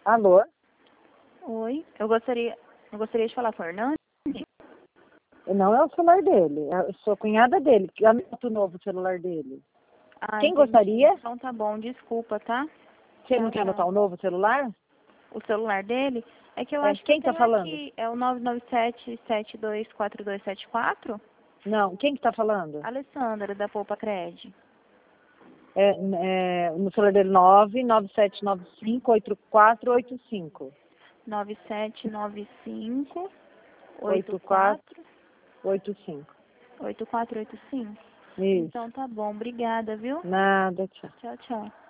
Alô? Oi, eu gostaria de falar com o Hernani. Não é o celular dele, eu sou cunhada dele, que anota o novo celular dele. Quem Entendi. gostaria? Então tá bom, desculpa, tá? Você não quer anotar o novo celular? O celular dele? É que eu acho que Quem tá falando? aqui é o 997-724274. Não, quem que tá falando? Alessandra, da Poupa Cred. No celular dele 997958485. 9795 8485. 8485. Isso. Então tá bom, obrigada, viu? Nada, tchau. Tchau, tchau.